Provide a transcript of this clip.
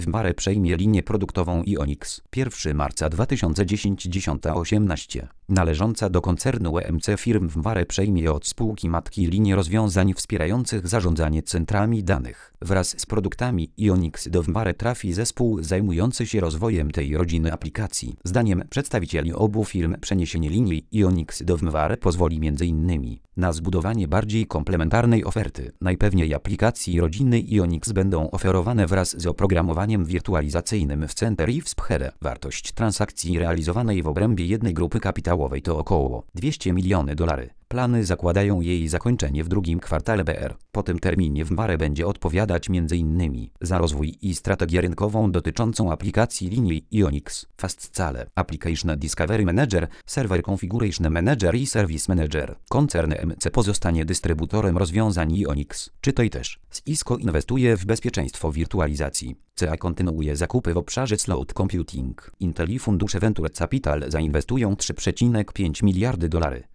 Vmware przejmie linię produktową Ionix. 1 marca 2010-10-18. Należąca do koncernu EMC firm Vmware przejmie od spółki matki linię rozwiązań wspierających zarządzanie centrami danych. Wraz z produktami Ionix do Vmware trafi zespół zajmujący się rozwojem tej rodziny aplikacji. Zdaniem przedstawicieli obu firm przeniesienie linii Ionix do Vmware pozwoli m.in. na zbudowanie bardziej komplementarnej oferty. Najpewniej aplikacji rodziny Ionix będą oferowane wraz z oprogramowaniem wirtualizacyjnym w Center i w Sphere. Wartość transakcji realizowanej w obrębie jednej grupy kapitałowej to około $200 miliony. Plany zakładają jej zakończenie w drugim kwartale BR. Po tym terminie Vmware będzie odpowiadać m.in. za rozwój i strategię rynkową dotyczącą aplikacji linii Ionix, FastScale, Application Discovery Manager, Server Configuration Manager i Service Manager. Koncern EMC pozostanie dystrybutorem rozwiązań Ionix. Czytaj też. Cisco inwestuje w bezpieczeństwo wirtualizacji. CA kontynuuje zakupy w obszarze cloud computing. Intel i fundusze Venture Capital zainwestują $3,5 miliardy.